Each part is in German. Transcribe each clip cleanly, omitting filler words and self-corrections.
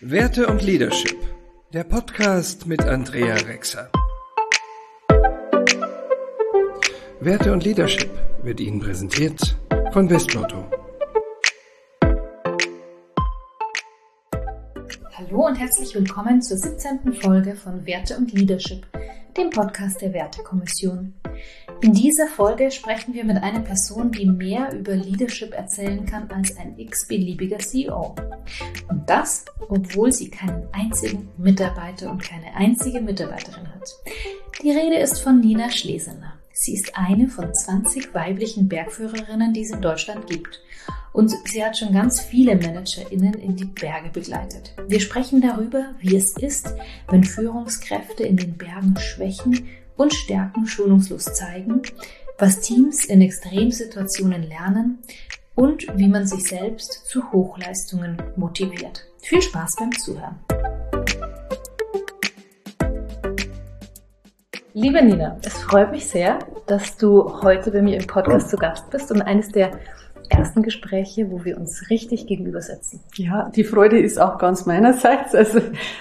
Werte und Leadership, der Podcast mit Andrea Rexer. Werte und Leadership wird Ihnen präsentiert von Westlotto. Hallo und herzlich willkommen zur 17. Folge von Werte und Leadership, dem Podcast der Wertekommission. In dieser Folge sprechen wir mit einer Person, die mehr über Leadership erzählen kann als ein x-beliebiger CEO. Und das, obwohl sie keinen einzigen Mitarbeiter und keine einzige Mitarbeiterin hat. Die Rede ist von Nina Schlesener. Sie ist eine von 20 weiblichen Bergführerinnen, die es in Deutschland gibt. Und sie hat schon ganz viele ManagerInnen in die Berge begleitet. Wir sprechen darüber, wie es ist, wenn Führungskräfte in den Bergen Schwächen und Stärken schonungslos zeigen, was Teams in Extremsituationen lernen und wie man sich selbst zu Hochleistungen motiviert. Viel Spaß beim Zuhören. Liebe Nina, es freut mich sehr, dass du heute bei mir im Podcast zu Gast bist und eines der ersten Gespräche, wo wir uns richtig gegenübersetzen. Ja, die Freude ist auch ganz meinerseits. Also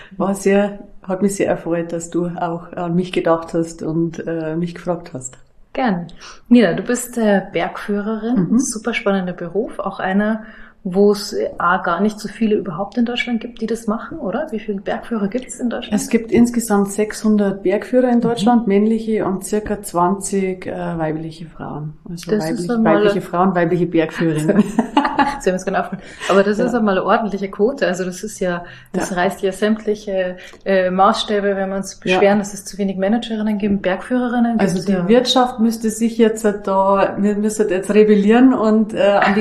hat mich sehr erfreut, dass du auch an mich gedacht hast und mich gefragt hast. Gern. Nina, du bist Bergführerin, super spannender Beruf, auch einer, wo es gar nicht so viele überhaupt in Deutschland gibt, die das machen, oder? Wie viele Bergführer gibt es in Deutschland? Es gibt insgesamt 600 Bergführer in Deutschland, männliche und circa 20 weibliche Frauen. Also weibliche Frauen, weibliche Bergführerinnen. Sie haben es genau aufgehört. Aber das ist einmal eine ordentliche Quote. Also das ist ja, das reißt ja sämtliche Maßstäbe, wenn wir uns beschweren, dass es zu wenig Managerinnen gibt, Bergführerinnen. Also die Wirtschaft müsste sich jetzt wir müssen jetzt rebellieren und an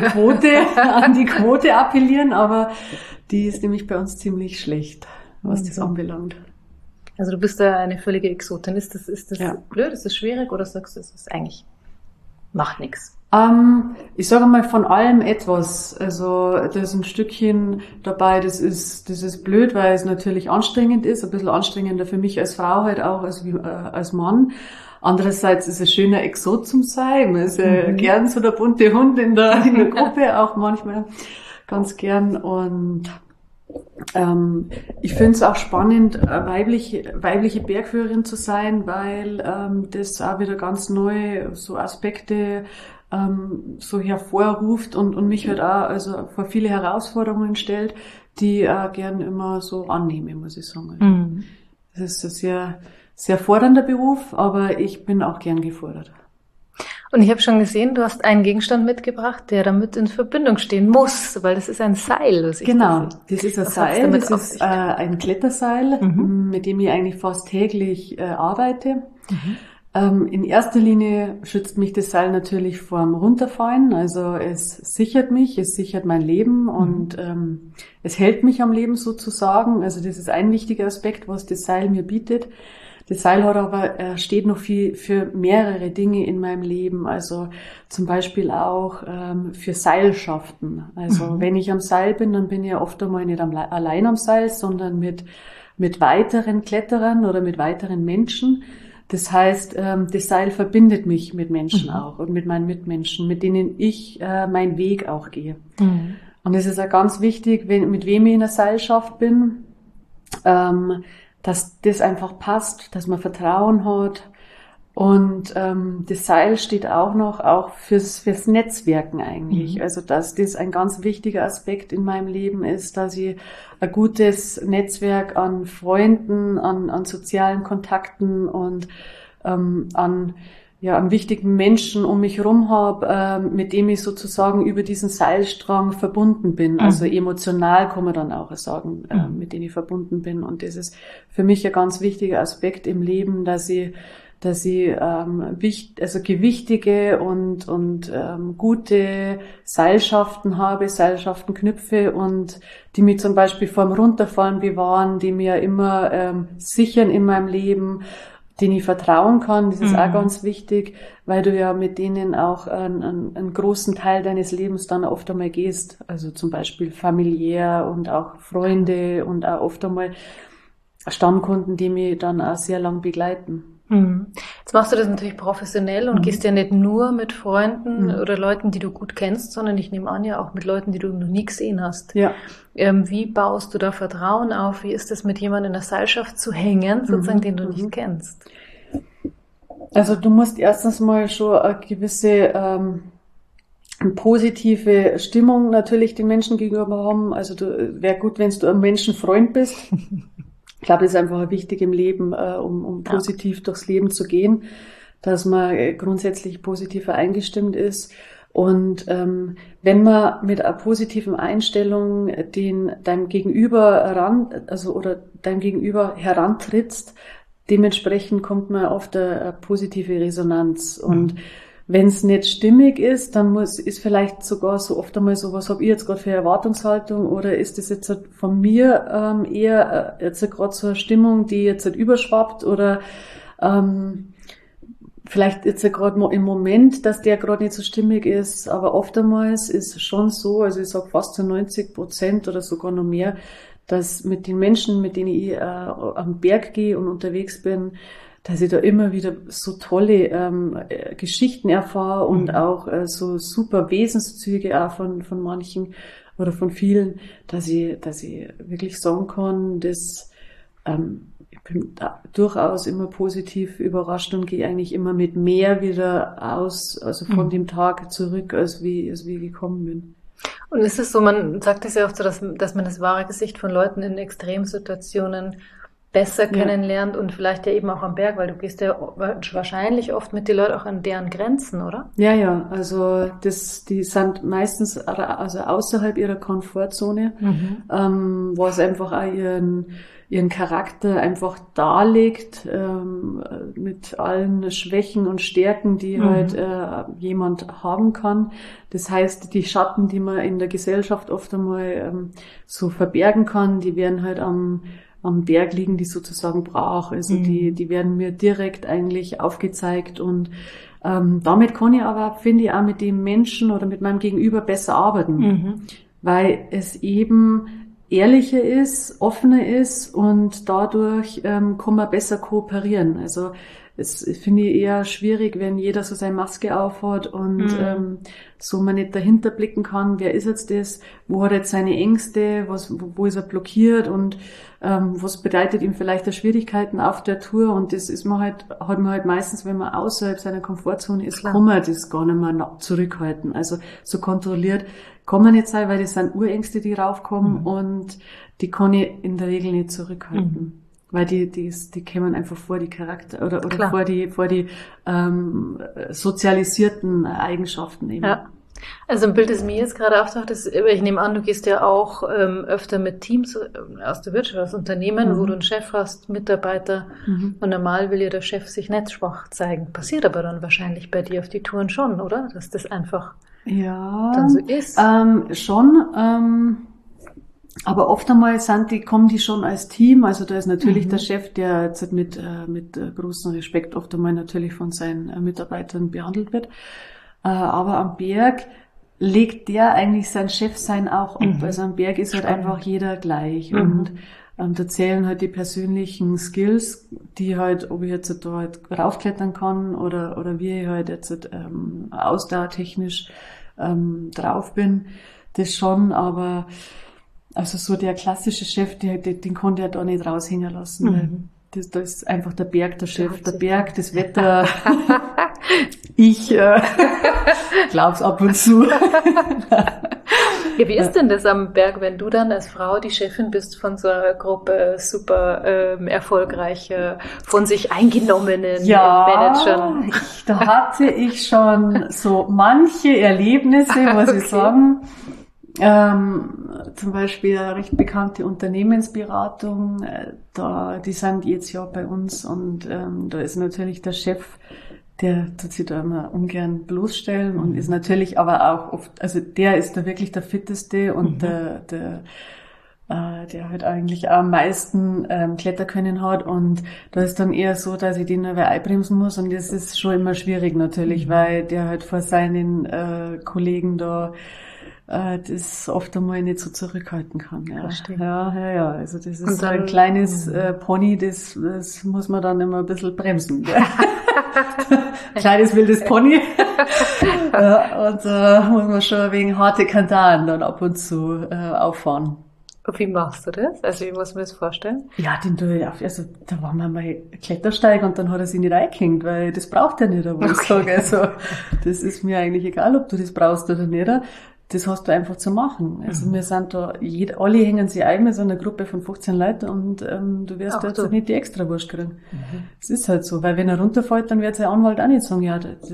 die Quote appellieren, aber die ist nämlich bei uns ziemlich schlecht, was das anbelangt. Also du bist da eine völlige Exotin. Ist das blöd? Ist das schwierig? Oder sagst du, es ist eigentlich macht nichts? Ich sage mal von allem etwas. Also da ist ein Stückchen dabei, das ist blöd, weil es natürlich anstrengend ist, ein bisschen anstrengender für mich als Frau halt auch als Mann. Andererseits ist es schöner Exot zum sein. Man ist gern so der bunte Hund in der Gruppe, auch manchmal ganz gern. Und ich finde es auch spannend, weibliche Bergführerin zu sein, weil das auch wieder ganz neue so Aspekte so hervorruft und mich halt auch also vor viele Herausforderungen stellt, die ich auch gern immer so annehme, muss ich sagen. Das ist ein sehr, sehr fordernder Beruf, aber ich bin auch gern gefordert. Und ich habe schon gesehen, du hast einen Gegenstand mitgebracht, der damit in Verbindung stehen muss, weil das ist ein Seil. Das ist ein Seil, das ist ein Kletterseil, mit dem ich eigentlich fast täglich arbeite. In erster Linie schützt mich das Seil natürlich vorm Runterfallen, also es sichert mich, es sichert mein Leben und es hält mich am Leben sozusagen. Also das ist ein wichtiger Aspekt, was das Seil mir bietet. Das Seil hat aber steht noch viel für mehrere Dinge in meinem Leben, also zum Beispiel auch für Seilschaften. Also wenn ich am Seil bin, dann bin ich ja oft einmal nicht allein am Seil, sondern mit weiteren Kletterern oder mit weiteren Menschen. Das heißt, das Seil verbindet mich mit Menschen auch und mit meinen Mitmenschen, mit denen ich meinen Weg auch gehe. Und es ist auch ganz wichtig, mit wem ich in einer Seilschaft bin, dass das einfach passt, dass man Vertrauen hat. Und das Seil steht auch fürs Netzwerken eigentlich. Also dass das ein ganz wichtiger Aspekt in meinem Leben ist, dass ich ein gutes Netzwerk an Freunden, an sozialen Kontakten und an wichtigen Menschen um mich herum habe, mit dem ich sozusagen über diesen Seilstrang verbunden bin. Also emotional kann man dann auch sagen, mit denen ich verbunden bin. Und das ist für mich ein ganz wichtiger Aspekt im Leben, dass ich gewichtige und gute Seilschaften habe, Seilschaften knüpfe und die mich zum Beispiel vorm Runterfallen bewahren, die mir immer sichern in meinem Leben, denen ich vertrauen kann. Das ist auch ganz wichtig, weil du ja mit denen auch einen großen Teil deines Lebens dann oft einmal gehst. Also zum Beispiel familiär und auch Freunde und auch oft einmal Stammkunden, die mich dann auch sehr lang begleiten. Jetzt machst du das natürlich professionell und gehst ja nicht nur mit Freunden oder Leuten, die du gut kennst, sondern ich nehme an, ja auch mit Leuten, die du noch nie gesehen hast. Ja. Wie baust du da Vertrauen auf? Wie ist es, mit jemandem in der Seilschaft zu hängen, sozusagen, den du nicht kennst? Also du musst erstens mal schon eine gewisse positive Stimmung natürlich den Menschen gegenüber haben. Also wäre gut, wenn du ein Menschenfreund bist. Ich glaube, das ist einfach wichtig im Leben, um positiv durchs Leben zu gehen, dass man grundsätzlich positiver eingestimmt ist. Und wenn man mit einer positiven Einstellung deinem Gegenüber deinem Gegenüber herantrittst, dementsprechend kommt man auf eine positive Resonanz. Und wenn es nicht stimmig ist, dann ist vielleicht sogar so oft einmal so, was habe ich jetzt gerade für Erwartungshaltung, oder ist das jetzt von mir eher jetzt gerade so eine Stimmung, die jetzt überschwappt, oder vielleicht jetzt gerade im Moment, dass der gerade nicht so stimmig ist, aber oftmals ist es schon so, also ich sage fast zu 90% oder sogar noch mehr, dass mit den Menschen, mit denen ich am Berg gehe und unterwegs bin, dass ich da immer wieder so tolle Geschichten erfahre und auch so super Wesenszüge auch von manchen oder von vielen, dass ich wirklich sagen kann, dass ich bin da durchaus immer positiv überrascht und gehe eigentlich immer mit mehr wieder also von dem Tag zurück, als wie ich gekommen bin. Und ist es so, man sagt es ja auch so, dass man das wahre Gesicht von Leuten in Extremsituationen besser kennenlernt und vielleicht ja eben auch am Berg, weil du gehst ja wahrscheinlich oft mit den Leuten auch an deren Grenzen, oder? Ja, also die sind meistens also außerhalb ihrer Komfortzone, was einfach auch ihren Charakter einfach darlegt, mit allen Schwächen und Stärken, die halt jemand haben kann. Das heißt, die Schatten, die man in der Gesellschaft oft einmal so verbergen kann, die werden halt am Berg liegen, die sozusagen brach. Also die werden mir direkt eigentlich aufgezeigt, und damit kann ich aber, finde ich, auch mit dem Menschen oder mit meinem Gegenüber besser arbeiten, weil es eben ehrlicher ist, offener ist, und dadurch kann man besser kooperieren. Also es finde ich eher schwierig, wenn jeder so seine Maske aufhat und so man nicht dahinter blicken kann, wer ist jetzt das, wo hat er jetzt seine Ängste, wo ist er blockiert, und was bedeutet ihm vielleicht Schwierigkeiten auf der Tour, und das ist hat man halt meistens, wenn man außerhalb seiner Komfortzone ist, kann man das gar nicht mehr zurückhalten. Also so kontrolliert kann man nicht sein, weil das sind Urängste, die raufkommen, und die kann ich in der Regel nicht zurückhalten. Weil die kämen einfach vor die Charakter oder vor die sozialisierten Eigenschaften eben. Ja. Also ein Bild, das mir jetzt gerade auftaucht, ist, ich nehme an, du gehst ja auch öfter mit Teams aus der Wirtschaft, aus Unternehmen, wo du einen Chef hast, Mitarbeiter, und normal will ja der Chef sich nicht schwach zeigen. Passiert aber dann wahrscheinlich bei dir auf die Touren schon, oder? Dass das einfach dann so ist. Schon. Aber oft einmal kommen die schon als Team. Also da ist natürlich der Chef, der jetzt mit großem Respekt oft einmal natürlich von seinen Mitarbeitern behandelt wird. Aber am Berg legt der eigentlich sein Chefsein auch ab. Also am Berg ist halt einfach jeder gleich. Und da zählen halt die persönlichen Skills, die halt, ob ich jetzt da halt raufklettern kann oder wie ich halt jetzt ausdauertechnisch drauf bin, das schon, aber also so der klassische Chef, den konnte er da nicht raushängen lassen. Da ist einfach der Berg der Chef, der Berg, das Wetter. Ich glaub's ab und zu. Ja, wie ist denn das am Berg, wenn du dann als Frau die Chefin bist von so einer Gruppe super erfolgreiche, von sich eingenommenen Managern? Da hatte ich schon so manche Erlebnisse, muss ich sagen. Zum Beispiel eine recht bekannte Unternehmensberatung, die sind jetzt ja bei uns, und da ist natürlich der Chef, der tut sich da immer ungern bloßstellen und ist natürlich aber auch oft, also der ist da wirklich der Fitteste und der halt eigentlich am meisten Kletterkönnen hat, und da ist dann eher so, dass ich den dabei einbremsen muss, und das ist schon immer schwierig natürlich, weil der halt vor seinen Kollegen da das oft einmal nicht so zurückhalten kann. Ja. Verstehe. Ja. Also das ist so ein kleines Pony, das muss man dann immer ein bisschen bremsen. Ja. Kleines wildes Pony. Ja, und muss man schon wegen harte Kandaren dann ab und zu auffahren. Wie machst du das? Also wie muss man das vorstellen? Ja, also da waren wir mal Klettersteig und dann hat er sich nicht eingehängt, weil das braucht er nicht, aber ich sage, also das ist mir eigentlich egal, ob du das brauchst oder nicht. Das hast du einfach zu machen. Also wir sind da, alle hängen sich ein, wir sind eine Gruppe von 15 Leuten und du wirst jetzt nicht die Extrawurst kriegen. Das ist halt so, weil wenn er runterfällt, dann wird sein Anwalt auch nicht sagen, ja, er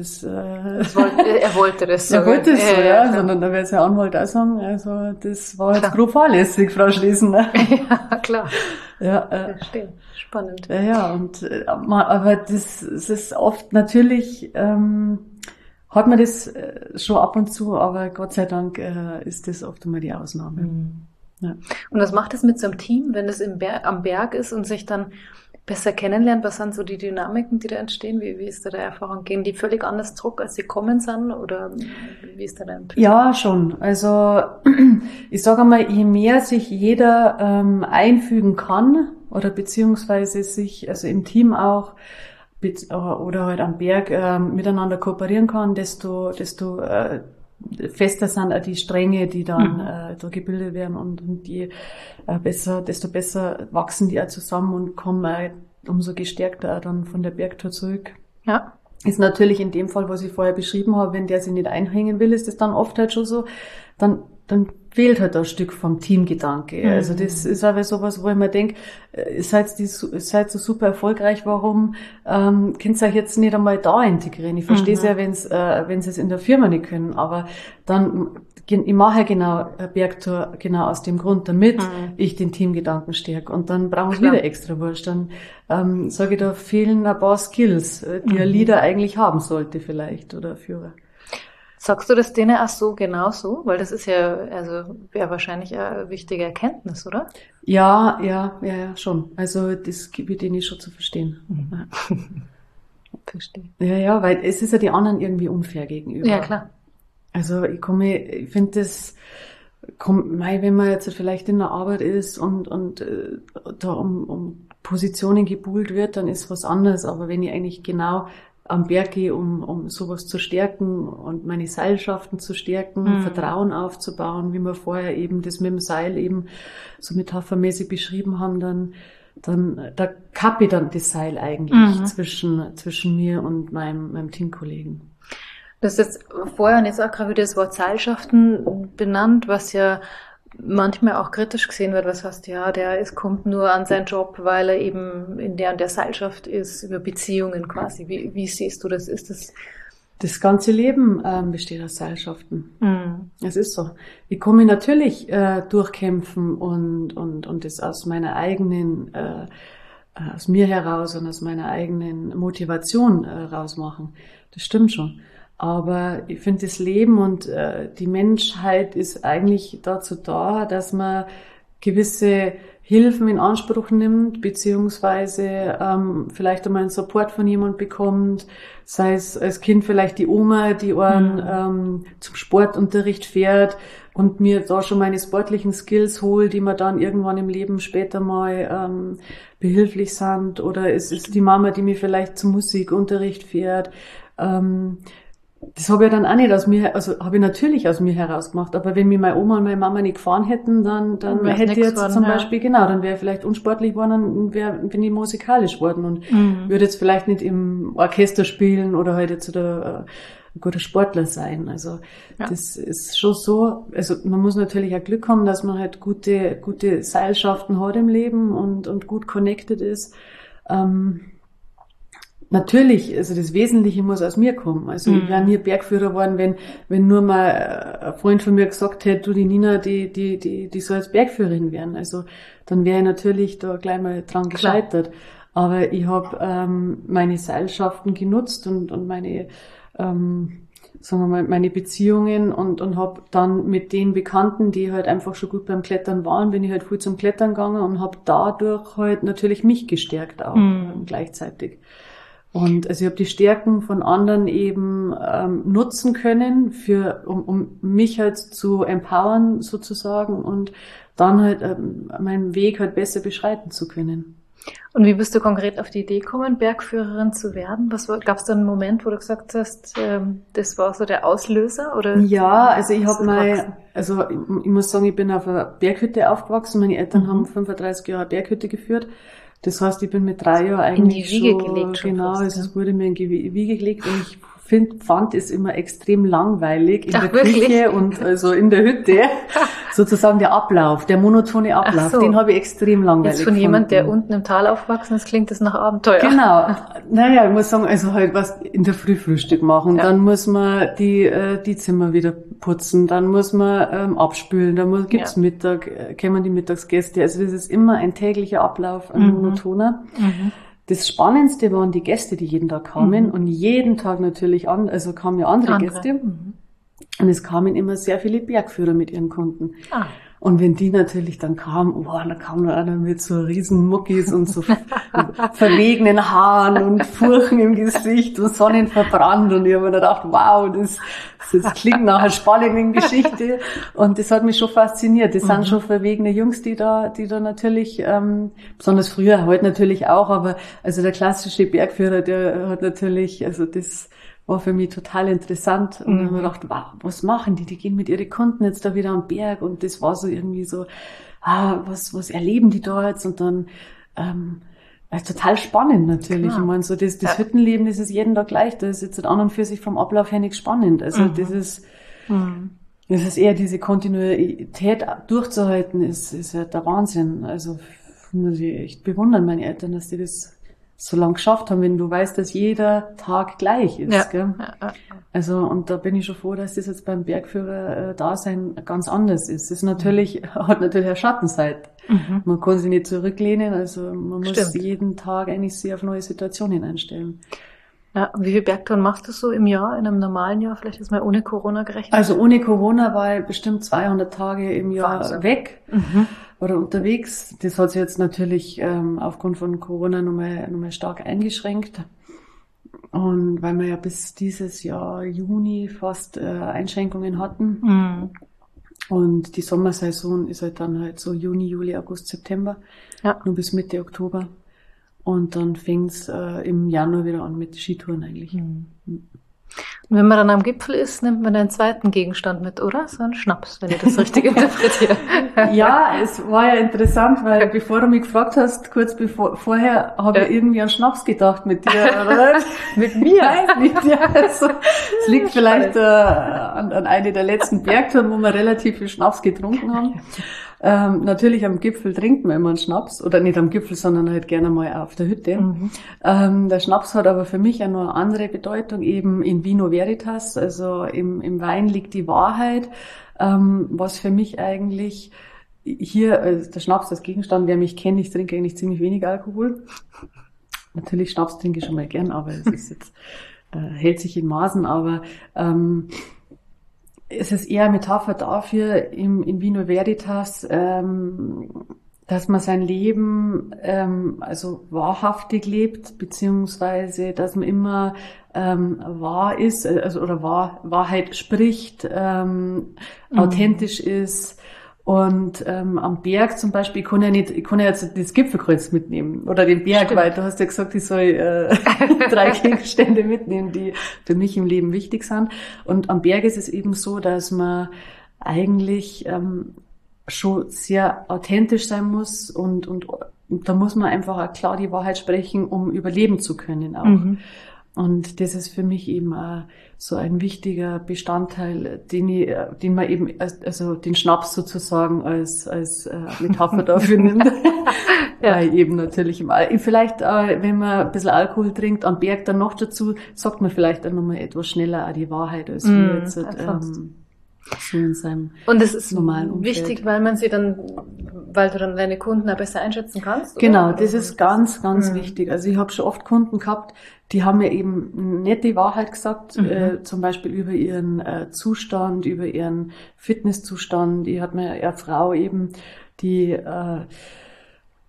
wollte das so. Er wollte es so, ja, sondern dann wird sein Anwalt auch sagen, also das war jetzt grob fahrlässig, Frau Schließen. Ja, klar. Ja, verstehe. Spannend. Ja, aber das ist oft natürlich, hat man das schon ab und zu, aber Gott sei Dank ist das oft einmal die Ausnahme. Mhm. Ja. Und was macht es mit so einem Team, wenn es am Berg ist und sich dann besser kennenlernt? Was sind so die Dynamiken, die da entstehen? Wie ist da der Erfahrung? Gehen die völlig anders zurück, als sie kommen sind? Oder wie ist da der Empfinden? Ja, schon. Also ich sage einmal, je mehr sich jeder einfügen kann oder beziehungsweise sich, also im Team auch, oder halt am Berg miteinander kooperieren kann, desto fester sind auch die Stränge, die dann da gebildet werden und die desto besser wachsen die auch zusammen und kommen auch umso gestärkter auch dann von der Bergtour zurück. Ja. Ist natürlich in dem Fall, was ich vorher beschrieben habe, wenn der sich nicht einhängen will, ist das dann oft halt schon so, dann fehlt halt ein Stück vom Teamgedanke. Also das ist aber sowas, wo ich mir denke, ihr seid so super erfolgreich, warum könnt ihr euch jetzt nicht einmal da integrieren? Ich verstehe es ja, wenn sie es in der Firma nicht können, aber dann, ich mache ja genau Bergtour genau aus dem Grund, damit ich den Teamgedanken stärke. Und dann brauchen wir wieder extra Wurst. Dann sage ich, da fehlen ein paar Skills, die ein Leader eigentlich haben sollte vielleicht oder Führer. Sagst du das denen auch so genau so? Weil das ist ja, also wäre wahrscheinlich eine wichtige Erkenntnis, oder? Ja, schon. Also das gibt denen schon zu verstehen. Ja. Verstehe. Ja, weil es ist ja die anderen irgendwie unfair gegenüber. Ja, klar. Also ich finde das, wenn man jetzt vielleicht in der Arbeit ist und da um Positionen gebuhlt wird, dann ist was anderes. Aber wenn ich eigentlich genau am Berg gehe, um sowas zu stärken und meine Seilschaften zu stärken, Vertrauen aufzubauen, wie wir vorher eben das mit dem Seil eben so metaphermäßig beschrieben haben, dann da kappe ich dann das Seil eigentlich zwischen mir und meinem Teamkollegen. Du hast jetzt vorher und jetzt auch gerade wieder das Wort Seilschaften benannt, was ja manchmal auch kritisch gesehen wird, was heißt, ja, kommt nur an seinen Job, weil er eben in der und der Seilschaft ist, über Beziehungen quasi. Wie siehst du das? Ist das? Das ganze Leben besteht aus Seilschaften. Es ist so. Ich kann mich natürlich durchkämpfen und das aus meiner eigenen, aus mir heraus und aus meiner eigenen Motivation rausmachen. Das stimmt schon. Aber ich finde, das Leben und die Menschheit ist eigentlich dazu da, dass man gewisse Hilfen in Anspruch nimmt, beziehungsweise vielleicht einmal einen Support von jemand bekommt, sei es als Kind vielleicht die Oma, die einen zum Sportunterricht fährt und mir da schon meine sportlichen Skills holt, die mir dann irgendwann im Leben später mal behilflich sind, oder es ist die Mama, die mir vielleicht zum Musikunterricht fährt. Das habe ich dann auch nicht habe ich natürlich aus mir heraus gemacht, aber wenn mir meine Oma und meine Mama nicht gefahren hätten, dann hätte ich jetzt zum Beispiel, dann wäre ich vielleicht unsportlich geworden und bin ich musikalisch geworden und würde jetzt vielleicht nicht im Orchester spielen oder halt jetzt ein guter Sportler sein. Also das ist schon so, also man muss natürlich auch Glück haben, dass man halt gute Seilschaften hat im Leben und gut connected ist. Natürlich, also das Wesentliche muss aus mir kommen. Also ich wäre nie Bergführer geworden, wenn nur mal ein Freund von mir gesagt hätte, du, die Nina, die soll jetzt Bergführerin werden. Also dann wäre ich natürlich da gleich mal dran gescheitert. Aber ich habe meine Seilschaften genutzt und meine, sagen wir mal, meine Beziehungen und habe dann mit den Bekannten, die halt einfach schon gut beim Klettern waren, bin ich halt viel zum Klettern gegangen und habe dadurch halt natürlich mich gestärkt auch gleichzeitig. Und also ich habe die Stärken von anderen eben nutzen können, um mich halt zu empowern sozusagen und dann halt meinen Weg halt besser beschreiten zu können. Und wie bist du konkret auf die Idee gekommen, Bergführerin zu werden? Gab es da einen Moment, wo du gesagt hast, das war so der Auslöser? Oder ja, also ich muss sagen, ich bin auf einer Berghütte aufgewachsen. Meine Eltern haben 35 Jahre Berghütte geführt. Das heißt, ich bin mit 3 Jahren eigentlich in die Wiege gelegt. Genau, also es wurde mir in die Wiege gelegt und ich fand es immer extrem langweilig in der Küche und also in der Hütte. Sozusagen der Ablauf, der monotone Ablauf, den habe ich extrem langweilig gefunden. Jetzt von jemand, der unten im Tal aufgewachsen ist, klingt das nach Abenteuer. Genau. Naja, ich muss sagen, also halt was in der Früh Frühstück machen, dann muss man die Zimmer wieder putzen, dann muss man abspülen, dann gibt's Mittag, kommen die Mittagsgäste. Also das ist immer ein täglicher Ablauf, ein monotoner. Das Spannendste waren die Gäste, die jeden Tag kamen und jeden Tag natürlich kamen ja andere Gäste. Und es kamen immer sehr viele Bergführer mit ihren Kunden. Und wenn die natürlich dann kamen, dann kam da einer mit so riesen Muckis und so verwegenen Haaren und Furchen im Gesicht und sonnenverbrannt. Und ich habe mir gedacht, wow, das klingt nach einer spannenden Geschichte. Und das hat mich schon fasziniert. Das sind schon verwegene Jungs, die da natürlich, besonders früher, heute natürlich auch, aber also der klassische Bergführer, der hat natürlich, also das war für mich total interessant. Und ich habe mir gedacht, wow, was machen die? Die gehen mit ihren Kunden jetzt da wieder am Berg. Und das war so irgendwie so, was erleben die da jetzt? Und dann, total spannend natürlich. Klar. Ich meine, so das Hüttenleben, das ist jeden Tag gleich. Das ist jetzt an und für sich vom Ablauf her nicht spannend. Also das ist eher diese Kontinuität durchzuhalten, ist ja der Wahnsinn. Also muss ich echt bewundern, meine Eltern, dass die das so lange geschafft haben, wenn du weißt, dass jeder Tag gleich ist. Gell? Also, und da bin ich schon froh, dass das jetzt beim Bergführer-Dasein ganz anders ist. Es hat natürlich eine Schattenseite. Man kann sich nicht zurücklehnen, also man muss jeden Tag eigentlich sich auf neue Situationen einstellen. Ja, wie viel Bergtouren machst du so im Jahr, in einem normalen Jahr, vielleicht ist mal ohne Corona gerechnet? Also ohne Corona war ich bestimmt 200 Tage im Jahr weg oder unterwegs. Das hat sich jetzt natürlich aufgrund von Corona nochmal stark eingeschränkt. Und weil wir ja bis dieses Jahr Juni fast Einschränkungen hatten. Und die Sommersaison ist halt dann halt so Juni, Juli, August, September, nur bis Mitte Oktober. Und dann fängt's im Januar wieder an mit Skitouren eigentlich. Und wenn man dann am Gipfel ist, nimmt man einen zweiten Gegenstand mit, oder? So einen Schnaps, wenn ich das richtig interpretiere. Ja, es war ja interessant, weil bevor du mich gefragt hast, vorher habe ich irgendwie an Schnaps gedacht mit dir, oder? Mit mir? Nein, mit dir. Also, es liegt vielleicht an eine der letzten Bergtouren, wo wir relativ viel Schnaps getrunken haben. Natürlich am Gipfel trinkt man immer einen Schnaps, oder nicht am Gipfel, sondern halt gerne mal auf der Hütte. Der Schnaps hat aber für mich ja noch eine andere Bedeutung, eben in Vino Veritas, also im Wein liegt die Wahrheit, was für mich eigentlich hier, der Schnaps als Gegenstand, wer mich kennt, ich trinke eigentlich ziemlich wenig Alkohol. Natürlich Schnaps trinke ich schon mal gern, aber es ist jetzt, hält sich in Maßen, aber es ist eher Metapher dafür in Vino Veritas, dass man sein Leben also wahrhaftig lebt, beziehungsweise dass man immer wahr ist, also oder Wahrheit spricht, authentisch ist. Und am Berg zum Beispiel, ich kann ja jetzt das Gipfelkreuz mitnehmen oder den Berg, weil du hast ja gesagt, ich soll 3 Gegenstände mitnehmen, die für mich im Leben wichtig sind. Und am Berg ist es eben so, dass man eigentlich schon sehr authentisch sein muss und da muss man einfach auch klar die Wahrheit sprechen, um überleben zu können auch. Und das ist für mich eben auch so ein wichtiger Bestandteil, den man eben, also den Schnaps sozusagen als Metapher dafür nimmt. Weil eben natürlich vielleicht, wenn man ein bisschen Alkohol trinkt, am Berg dann noch dazu, sagt man vielleicht dann nochmal etwas schneller auch die Wahrheit, als wir jetzt so in seinem und es ist normalen Umfeld. Wichtig, weil du dann deine Kunden auch besser einschätzen kannst? Oder? Genau, das ist ganz, ganz wichtig. Also ich habe schon oft Kunden gehabt, die haben mir eben nicht die Wahrheit gesagt, zum Beispiel über ihren Zustand, über ihren Fitnesszustand. Ich hatte mir eine Frau eben, die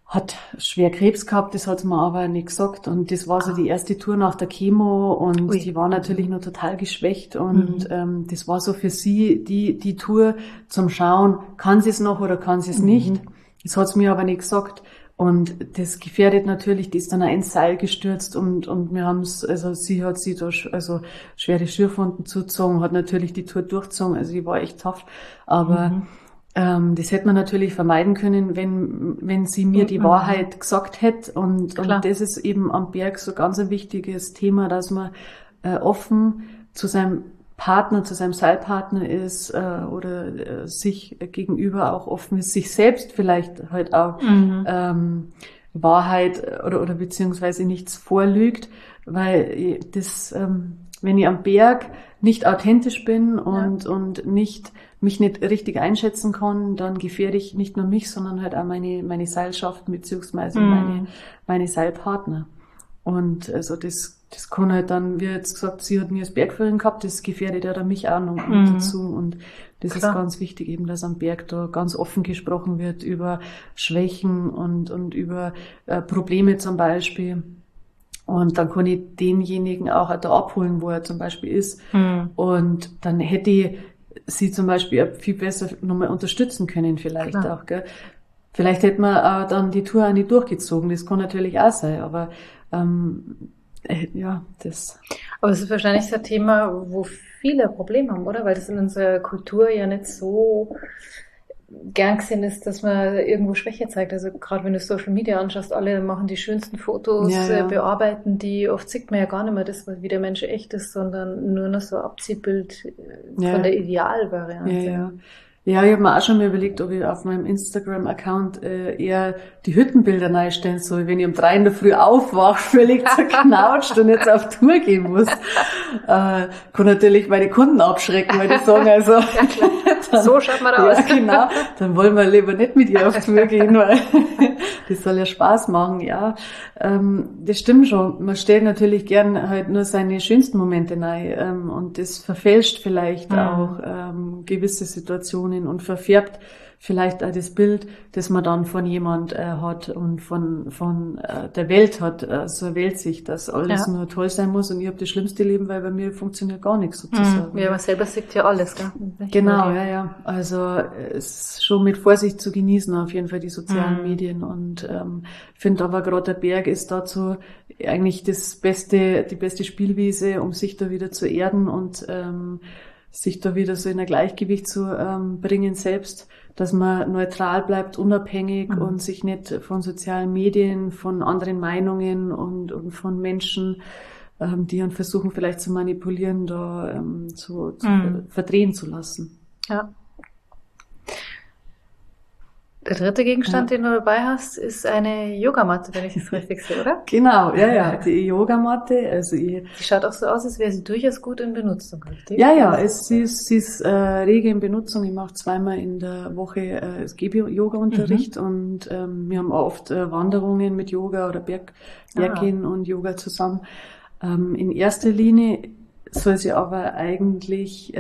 hat schwer Krebs gehabt, das hat's mir aber nicht gesagt. Und das war so die erste Tour nach der Chemo und die war natürlich nur total geschwächt. Und das war so für sie die Tour zum Schauen, kann sie es noch oder kann sie es nicht. Das hat's mir aber nicht gesagt. Und das gefährdet natürlich, die ist dann auch ins Seil gestürzt und wir haben's, also sie hat da also schwere Schürfwunden zugezogen, hat natürlich die Tour durchgezogen, also die war echt tough. Aber das hätte man natürlich vermeiden können, wenn sie mir die Wahrheit gesagt hätte. Und das ist eben am Berg so ganz ein wichtiges Thema, dass man offen zu seinem Partner, zu seinem Seilpartner ist oder sich gegenüber auch offen ist, sich selbst vielleicht halt auch Wahrheit oder beziehungsweise nichts vorlügt, weil das, wenn ich am Berg nicht authentisch bin und mich nicht richtig einschätzen kann, dann gefährde ich nicht nur mich, sondern halt auch meine Seilschaften beziehungsweise meine Seilpartner. Und also das kann halt dann, wie jetzt gesagt, sie hat mir als Bergführerin gehabt, das gefährdet ja dann mich auch noch mit dazu. Und das ist ganz wichtig eben, dass am Berg da ganz offen gesprochen wird über Schwächen und über Probleme zum Beispiel. Und dann kann ich denjenigen auch da abholen, wo er zum Beispiel ist. Und dann hätte ich sie zum Beispiel viel besser nochmal unterstützen können vielleicht auch, gell. Vielleicht hätte man dann die Tour auch nicht durchgezogen, das kann natürlich auch sein, aber das. Aber es ist wahrscheinlich so ein Thema, wo viele Probleme haben, oder? Weil das in unserer Kultur ja nicht so gern gesehen ist, dass man irgendwo Schwäche zeigt. Also gerade wenn du Social Media anschaust, alle machen die schönsten Fotos, bearbeiten die, oft sieht man ja gar nicht mehr das, wie der Mensch echt ist, sondern nur noch so ein Abziehbild von der Idealvariante. Ja, ich habe mir auch schon mal überlegt, ob ich auf meinem Instagram-Account eher die Hüttenbilder reinstellen soll, wenn ich um 3 in der Früh aufwache, völlig zerknautscht und jetzt auf Tour gehen muss. Kann natürlich meine Kunden abschrecken, weil die sagen, also dann, so schaut man da aus. Ja, genau. Dann wollen wir lieber nicht mit ihr auf Tour gehen, weil das soll ja Spaß machen, ja. Das stimmt schon. Man stellt natürlich gern halt nur seine schönsten Momente rein und das verfälscht vielleicht auch gewisse Situationen und verfärbt vielleicht auch das Bild, das man dann von jemand hat und von der Welt hat, so eine Weltsicht, dass alles nur toll sein muss und ich habe das schlimmste Leben, weil bei mir funktioniert gar nichts sozusagen. Ja, man selber sieht ja alles, gell? Genau, ja. Also es ist schon mit Vorsicht zu genießen, auf jeden Fall die sozialen Medien und finde aber gerade der Berg ist dazu eigentlich die beste Spielwiese, um sich da wieder zu erden und sich da wieder so in ein Gleichgewicht zu bringen selbst, dass man neutral bleibt, unabhängig und sich nicht von sozialen Medien, von anderen Meinungen und von Menschen, die dann versuchen vielleicht zu manipulieren, da zu verdrehen zu lassen. Ja. Der dritte Gegenstand, den du dabei hast, ist eine Yogamatte, wenn ich das richtig sehe, oder? Genau, ja, die Yogamatte. Also die schaut auch so aus, als wäre sie durchaus gut in Benutzung, richtig? Ja, sie ist rege in Benutzung. Ich mache 2-mal in der Woche Yoga-Unterricht und wir haben auch oft Wanderungen mit Yoga oder Berggehen und Yoga zusammen. In erster Linie soll sie aber eigentlich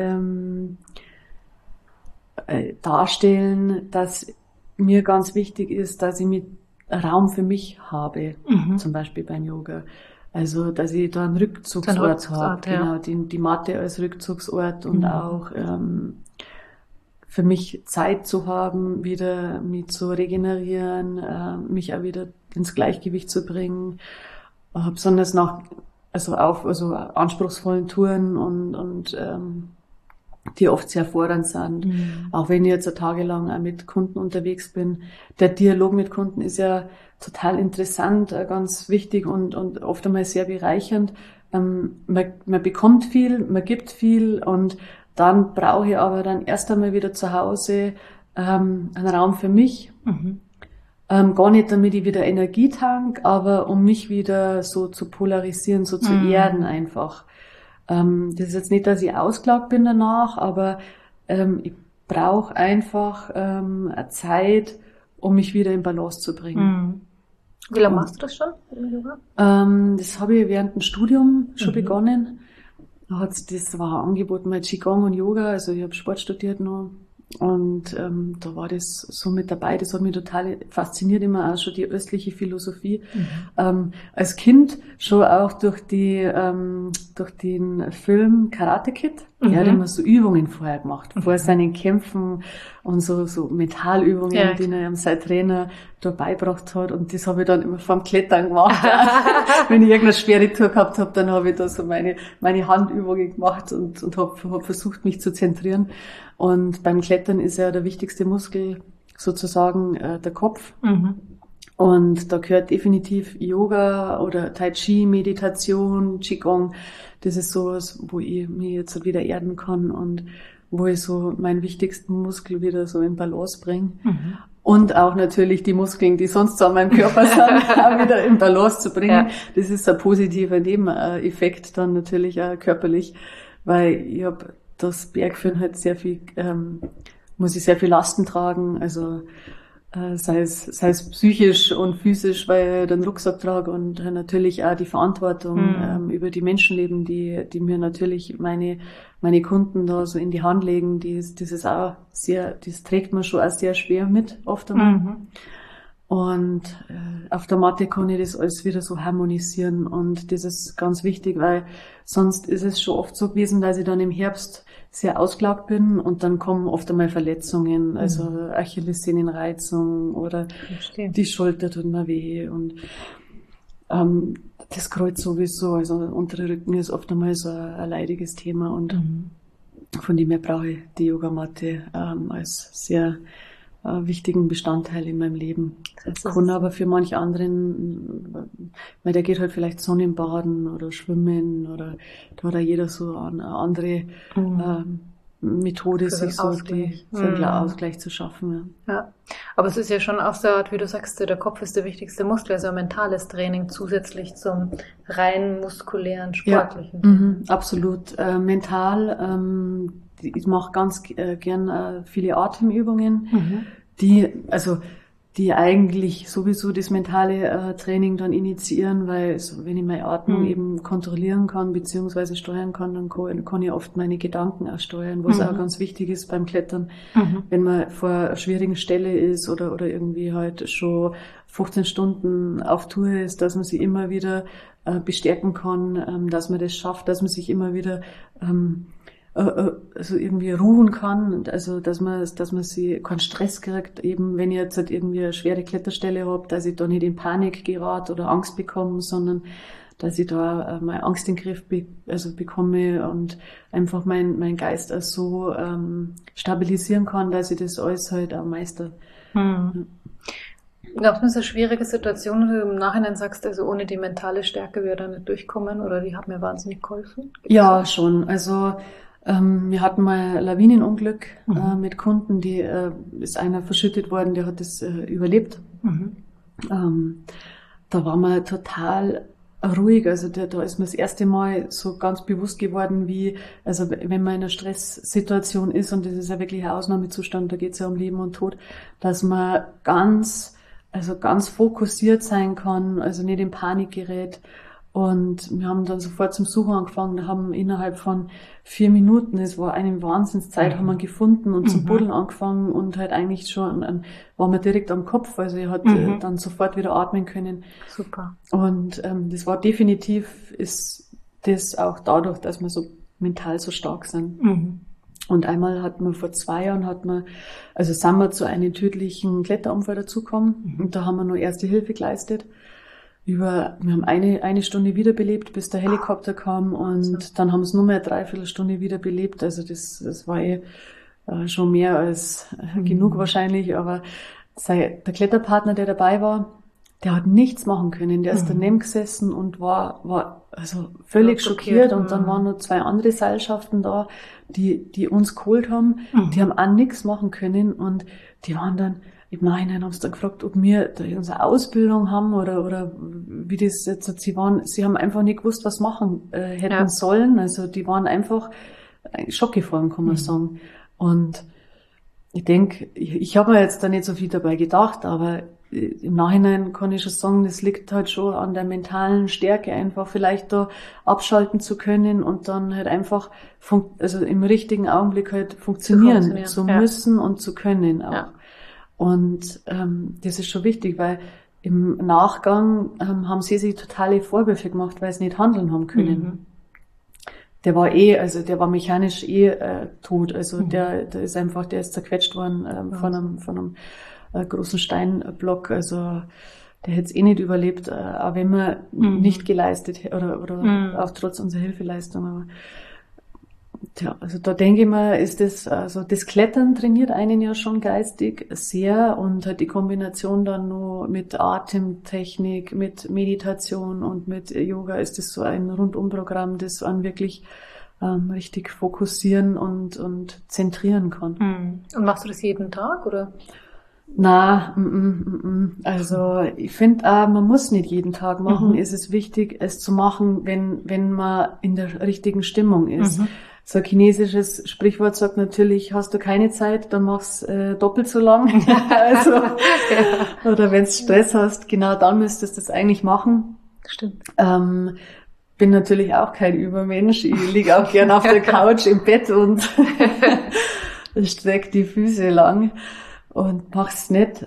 darstellen, dass mir ganz wichtig ist, dass ich Raum für mich habe, zum Beispiel beim Yoga. Also, dass ich da einen Rückzugsort habe, genau, die Matte als Rückzugsort und auch für mich Zeit zu haben, wieder mich zu regenerieren, mich auch wieder ins Gleichgewicht zu bringen, besonders nach anspruchsvollen Touren und die oft sehr fordernd sind. Auch wenn ich jetzt tagelang auch mit Kunden unterwegs bin. Der Dialog mit Kunden ist ja total interessant, ganz wichtig und oft einmal sehr bereichernd. Man bekommt viel, man gibt viel und dann brauche ich aber dann erst einmal wieder zu Hause einen Raum für mich. Gar nicht, damit ich wieder Energie tank, aber um mich wieder so zu polarisieren, so zu erden einfach. Das ist jetzt nicht, dass ich ausgelaugt bin danach, aber ich brauche einfach eine Zeit, um mich wieder in Balance zu bringen. Wie lange machst du das schon? Das habe ich während dem Studium schon begonnen. Das war angeboten mit Qigong und Yoga, also ich habe Sport studiert noch Und da war das so mit dabei, das hat mich total fasziniert, immer auch schon die östliche Philosophie. Als Kind schon auch durch den Film Karate Kid. Er hat immer so Übungen vorher gemacht, vor seinen Kämpfen und so Metallübungen, die er sein Trainer da beigebracht hat. Und das habe ich dann immer vorm Klettern gemacht. Wenn ich irgendeine schwere Tour gehabt habe, dann habe ich da so meine Handübungen gemacht und habe versucht, mich zu zentrieren. Und beim Klettern ist ja der wichtigste Muskel sozusagen der Kopf. Und da gehört definitiv Yoga oder Tai Chi, Meditation, Qigong. Das ist sowas, wo ich mich jetzt wieder erden kann und wo ich so meinen wichtigsten Muskel wieder so in Balance bringe. Und auch natürlich die Muskeln, die sonst so an meinem Körper sind, auch wieder in Balance zu bringen. Ja. Das ist ein positiver Nebeneffekt dann natürlich auch körperlich, weil ich habe das Bergführen halt sehr viel, muss ich sehr viel Lasten tragen, also sei es psychisch und physisch, weil ich den Rucksack trage und natürlich auch die Verantwortung über die Menschenleben, die mir natürlich meine Kunden da so in die Hand legen, das trägt man schon auch sehr schwer mit, oft einmal. Und auf der Matte kann ich das alles wieder so harmonisieren und das ist ganz wichtig, weil sonst ist es schon oft so gewesen, dass ich dann im Herbst sehr ausgelaugt bin und dann kommen oft einmal Verletzungen, also Achillessehnenreizung oder die Schulter tut mir weh und das Kreuz sowieso, also untere Rücken ist oft einmal so ein leidiges Thema und von dem her brauche ich die Yogamatte als sehr wichtigen Bestandteil in meinem Leben. Das kann aber für manch anderen, weil der geht halt vielleicht Sonnenbaden oder Schwimmen oder da hat ja jeder so eine andere Methode, sich so einen Ausgleich zu schaffen. Ja, aber es ist ja schon auch so, wie du sagst, der Kopf ist der wichtigste Muskel, also ein mentales Training zusätzlich zum rein muskulären, sportlichen. Ja, absolut. Mental, ich mache ganz gern viele Atemübungen, die eigentlich sowieso das mentale Training dann initiieren, weil wenn ich meine Atmung eben kontrollieren kann beziehungsweise steuern kann, dann kann ich oft meine Gedanken auch steuern, was auch ganz wichtig ist beim Klettern, wenn man vor einer schwierigen Stelle ist oder irgendwie halt schon 15 Stunden auf Tour ist, dass man sich immer wieder bestärken kann, dass man das schafft, dass man sich immer wieder also irgendwie ruhen kann, also dass man sie keinen Stress kriegt, eben wenn ich jetzt halt irgendwie eine schwere Kletterstelle habe, dass ich da nicht in Panik gerate oder Angst bekomme, sondern dass ich da meine Angst in den Griff bekomme und einfach mein Geist auch so stabilisieren kann, dass ich das alles halt auch meister. Gab es eine schwierige Situation, wo du im Nachhinein sagst, also ohne die mentale Stärke wäre da nicht durchkommen oder die hat mir wahnsinnig geholfen? Ja, schon. Also wir hatten mal ein Lawinenunglück mit Kunden, ist einer verschüttet worden, der hat das überlebt. Da war man total ruhig, also da ist mir das erste Mal so ganz bewusst geworden, also wenn man in einer Stresssituation ist, und das ist ja wirklich ein Ausnahmezustand, da geht es ja um Leben und Tod, dass man ganz fokussiert sein kann, also nicht in Panik gerät. Und wir haben dann sofort zum Suchen angefangen, haben innerhalb von 4 Minuten, es war eine Wahnsinnszeit, haben wir gefunden und zum Buddeln angefangen und halt eigentlich schon, waren wir direkt am Kopf, also er hat dann sofort wieder atmen können. Super. Und das war definitiv, ist das auch dadurch, dass wir so mental so stark sind. Und einmal vor 2 Jahren sind wir zu einem tödlichen Kletterunfall dazugekommen und da haben wir nur Erste Hilfe geleistet. Wir haben eine Stunde wiederbelebt, bis der Helikopter kam und dann haben es nur mehr 3/4 Stunde wiederbelebt. Also das war schon mehr als genug wahrscheinlich, aber der Kletterpartner, der dabei war, der hat nichts machen können. Der ist daneben gesessen und war also völlig schockiert und dann waren noch 2 andere Seilschaften da, die uns geholt haben. Die haben auch nichts machen können und die waren dann im Nachhinein haben sie dann gefragt, ob wir da unsere Ausbildung haben oder wie das jetzt, sie haben einfach nicht gewusst, was machen hätten sollen. Also die waren einfach schockgefallen, kann man sagen. Und ich denke, ich habe mir jetzt da nicht so viel dabei gedacht, aber im Nachhinein kann ich schon sagen, das liegt halt schon an der mentalen Stärke, einfach vielleicht da abschalten zu können und dann halt einfach also im richtigen Augenblick halt funktionieren zu müssen und zu können auch. Ja. Und das ist schon wichtig, weil im Nachgang haben sie sich totale Vorwürfe gemacht, weil sie nicht handeln haben können. Der war der war mechanisch tot. Also der ist zerquetscht worden von einem großen Steinblock. Also der hätte es nicht überlebt, auch wenn man nicht geleistet hätte oder auch trotz unserer Hilfeleistung. Aber also da denke ich mal, ist das Klettern trainiert einen ja schon geistig sehr und halt die Kombination dann nur mit Atemtechnik, mit Meditation und mit Yoga ist das so ein Rundumprogramm, das einen wirklich richtig fokussieren und zentrieren kann. Und machst du das jeden Tag, oder? Na, also ich finde, man muss nicht jeden Tag machen. Es ist wichtig, es zu machen, wenn man in der richtigen Stimmung ist. So ein chinesisches Sprichwort sagt natürlich, hast du keine Zeit, dann mach's doppelt so lang. Also, oder wenn du Stress hast, genau dann müsstest du das eigentlich machen. Stimmt. Bin natürlich auch kein Übermensch. Ich liege auch gern auf der Couch im Bett und strecke die Füße lang und mach's nicht.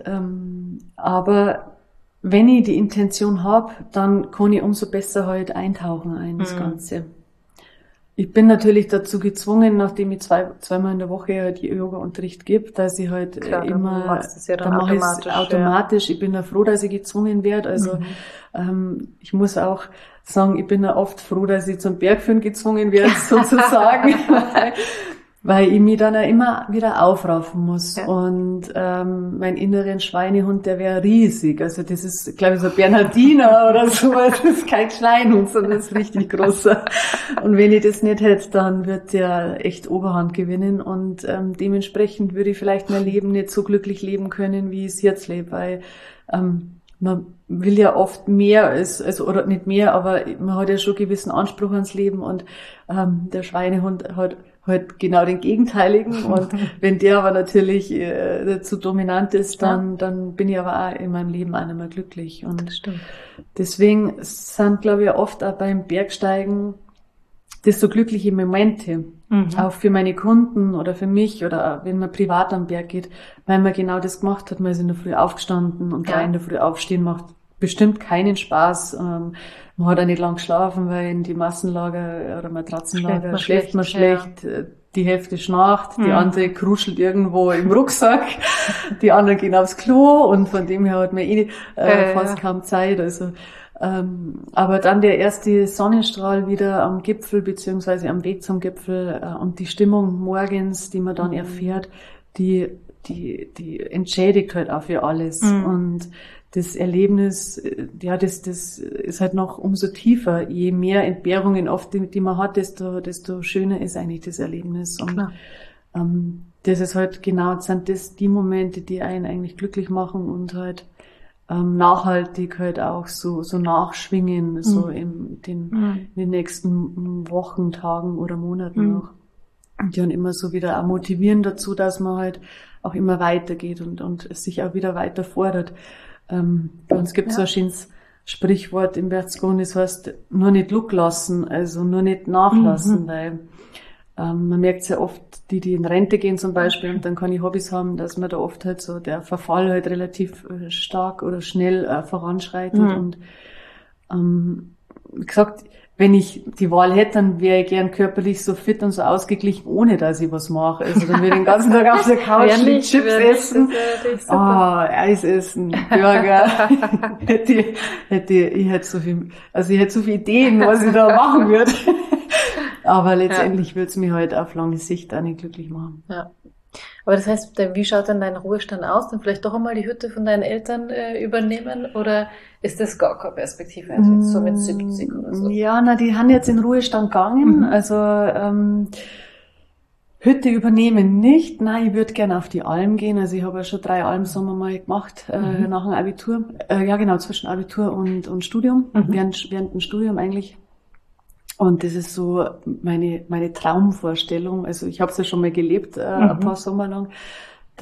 Aber wenn ich die Intention habe, dann kann ich umso besser halt eintauchen in das Ganze. Ich bin natürlich dazu gezwungen, nachdem ich zweimal in der Woche halt Yoga-Unterricht gebe, dass ich halt dann mache ich es automatisch. Ja. Ich bin ja froh, dass ich gezwungen werde. Also ich muss auch sagen, ich bin ja oft froh, dass ich zum Bergführen gezwungen werde, sozusagen, weil ich mich dann ja immer wieder aufraffen muss. Ja. Und mein inneren Schweinehund, der wäre riesig. Also das ist, glaube ich, so Bernhardiner oder so. Das ist kein Schweinehund, sondern das ist richtig großer. Und wenn ich das nicht hätte, dann wird der echt Oberhand gewinnen. Und dementsprechend würde ich vielleicht mein Leben nicht so glücklich leben können, wie ich es jetzt lebe. Weil man will ja oft mehr, oder nicht mehr, aber man hat ja schon einen gewissen Anspruch ans Leben. Und der Schweinehund hat halt genau den Gegenteiligen. Und wenn der aber natürlich zu dominant ist, dann bin ich aber auch in meinem Leben auch nicht mehr glücklich. Und deswegen sind, glaube ich, oft auch beim Bergsteigen das so glückliche Momente. Auch für meine Kunden oder für mich oder wenn man privat am Berg geht, weil man genau das gemacht hat. Man ist in der Früh aufgestanden und 3 in der Früh aufstehen macht bestimmt keinen Spaß. Man hat auch nicht lang geschlafen, weil in die Massenlager oder Matratzenlager schläft man schlecht. Ja. Die Hälfte schnarcht, die andere kruschelt irgendwo im Rucksack, die anderen gehen aufs Klo und von dem her hat man fast kaum Zeit. Also, aber dann der erste Sonnenstrahl wieder am Gipfel beziehungsweise am Weg zum Gipfel und die Stimmung morgens, die man dann erfährt, die entschädigt halt auch für alles. Und das Erlebnis, das ist halt noch umso tiefer. Je mehr Entbehrungen oft, die man hat, desto schöner ist eigentlich das Erlebnis. Und das ist halt genau, sind das die Momente, die einen eigentlich glücklich machen und halt nachhaltig halt auch so nachschwingen, so in den nächsten Wochen, Tagen oder Monaten auch. Und die dann immer so wieder auch motivieren dazu, dass man halt auch immer weitergeht und sich auch wieder weiter fordert. Bei uns gibt es so ein schönes Sprichwort im Berchtesgaden, das heißt, nur nicht Luck lassen, also nur nicht nachlassen, weil man merkt ja oft, die in Rente gehen zum Beispiel und dann keine Hobbys haben, dass man da oft halt so der Verfall halt relativ stark oder schnell voranschreitet und wie gesagt, wenn ich die Wahl hätte, dann wäre ich gern körperlich so fit und so ausgeglichen, ohne dass ich was mache. Also dann würde ich den ganzen Tag auf der Couch mit Chips essen, Eis essen, Burger. Ich hätte so viel Ideen, was ich da machen würde. Aber letztendlich würde es mich halt auf lange Sicht auch nicht glücklich machen. Ja. Aber das heißt, wie schaut dann dein Ruhestand aus? Dann vielleicht doch einmal die Hütte von deinen Eltern übernehmen? Oder ist das gar keine Perspektive? Also jetzt so mit 70 oder so? Ja, die haben jetzt in Ruhestand gegangen. Also Hütte übernehmen nicht. Nein, ich würde gerne auf die Alm gehen. Also ich habe ja schon 3 Almsommer mal gemacht nach dem Abitur. Ja genau, zwischen Abitur und Studium. Während dem Studium eigentlich. Und das ist so meine Traumvorstellung. Also ich habe es ja schon mal gelebt, ein paar Sommer lang,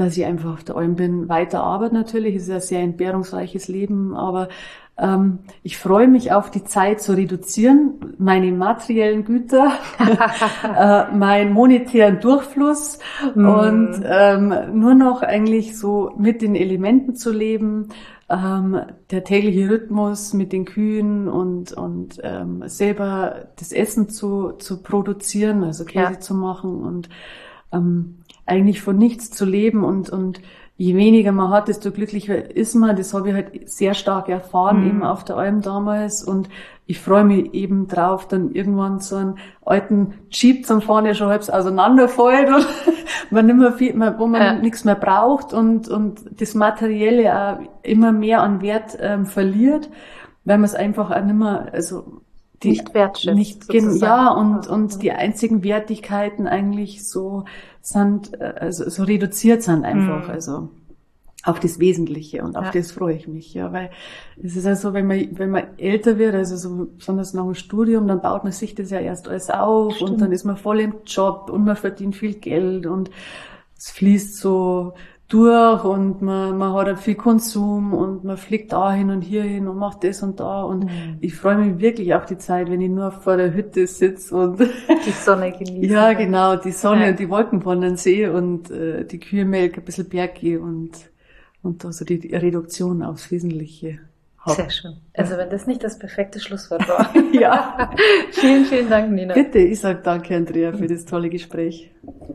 dass ich einfach auf der Alm bin, weiter arbeite natürlich. Es ist ein sehr entbehrungsreiches Leben, aber ich freue mich auf die Zeit zu reduzieren, meine materiellen Güter, meinen monetären Durchfluss und nur noch eigentlich so mit den Elementen zu leben, der tägliche Rhythmus mit den Kühen und selber das Essen zu produzieren, also Käse zu machen und eigentlich von nichts zu leben und je weniger man hat, desto glücklicher ist man. Das habe ich halt sehr stark erfahren eben auf der Alm damals und ich freue mich eben drauf, dann irgendwann so einen alten Jeep zum Fahren, der schon halb auseinanderfällt und man nicht mehr viel, wo man nichts mehr braucht und das Materielle auch immer mehr an Wert verliert, weil man es einfach auch nicht mehr, also nicht wertschätzt. Und die einzigen Wertigkeiten eigentlich so sind, also so reduziert sind einfach, also auf das Wesentliche und auf das freue ich mich, ja, weil es ist ja so, wenn man älter wird, also so besonders nach dem Studium, dann baut man sich das ja erst alles auf. Stimmt. Und dann ist man voll im Job und man verdient viel Geld und es fließt so durch und man hat halt viel Konsum und man fliegt da hin und hier hin und macht das und da und ich freue mich wirklich auf die Zeit, wenn ich nur vor der Hütte sitze und die Sonne genieße. Ja, genau, die Sonne und die Wolken wandern sehe und die Kühe melken, ein bisschen Berge und da so die Reduktion aufs Wesentliche habe. Sehr schön. Also wenn das nicht das perfekte Schlusswort war. Ja. Vielen, vielen Dank, Nina. Bitte, ich sage danke, Andrea, für das tolle Gespräch.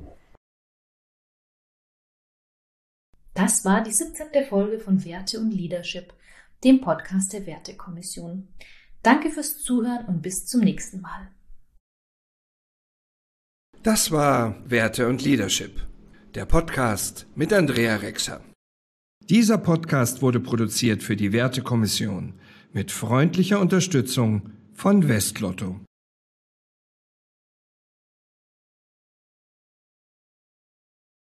Das war die 17. Folge von Werte und Leadership, dem Podcast der Wertekommission. Danke fürs Zuhören und bis zum nächsten Mal. Das war Werte und Leadership, der Podcast mit Andrea Rexer. Dieser Podcast wurde produziert für die Wertekommission mit freundlicher Unterstützung von Westlotto.